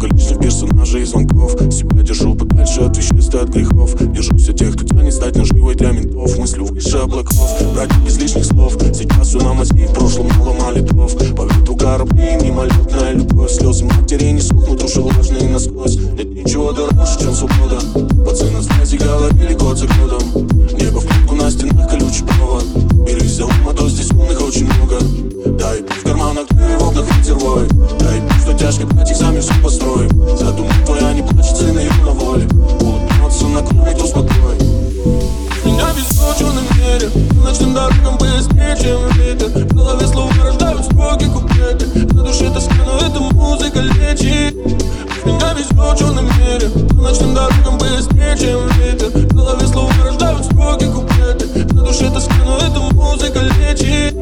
Много лишних персонажей и звонков. Себя держу подальше от веществ и от грехов. Держусь от тех, кто тянет стать наживой для ментов. Мыслю выше облаков, братья без лишних слов. Сейчас все на мази, в прошлом мало молитвов. По ветру кораблей, мимолетная любовь. Слезы матери не сохнут, уши влажные насквозь. Нет ничего дороже, чем свобода. Пацаны на связи говорили год за годом. Небо в клетку, на стенах колючий провод. Берись за ум, а то здесь умных очень много. Дай в карманах дыры, в окнах ветер воет. Дай что тяжко брать их, сами все построим. Задумка твоя не плачет, сына ее на воле. Улыбнется, накроет успокой. Меня везет в черном мире. Ночным дорогам быстрее, чем ветер. В голове слова рождают строки, куплеты. На душе тоска, но эта музыка лечит. Меня везет в черном мире. Ночным дорогам быстрее, чем ветер. В голове слова рождают строки, куплеты. На душе тоска, но эта музыка лечит.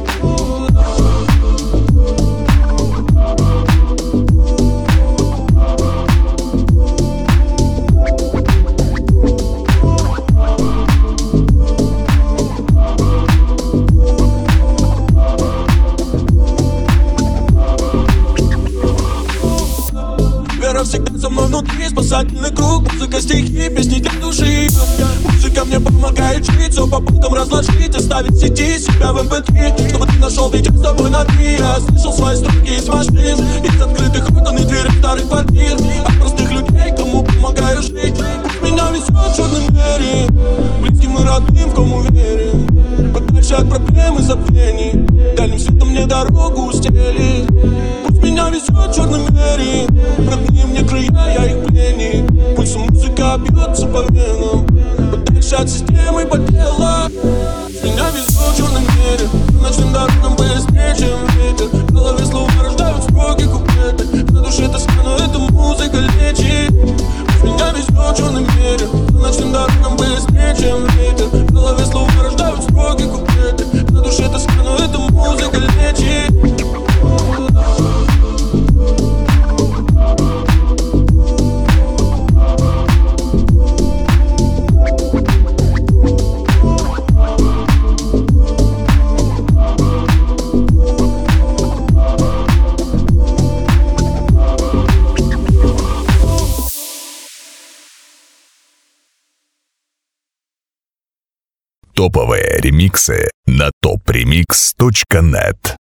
Всегда со мной внутри, спасательный круг. Музыка, стихи, песни для души. Музыка мне помогает жить, все по полкам разложить. Оставить в сети себя в MP3, чтобы ты нашел видео с тобой на три. Я слышал свои строки из машин, из открытых окон и дверей старых квартир. От простых людей, кому помогаю жить. Пусть меня везет в черном мире, близким и родным, в ком уверен. Подальше от проблем и забвений, дальним светом мне дорогу устелит. Пусть меня везет в черном мире, родные мне края, я их пленник. Пульсом музыка бьется по венам, подальше от системы поддела. Меня везет в черном мире, ночным дорогам быстрее, чем ветер. В голове слова рождают строки, куплеты. На душе тоска, но эта музыка лечит. Меня везет в черном мире, ночным дорогам быстрее, чем ветер. В голове слова рождают строки, куплеты. На душе тоска, но эта музыка лечит. Топовые ремиксы на topremix.net.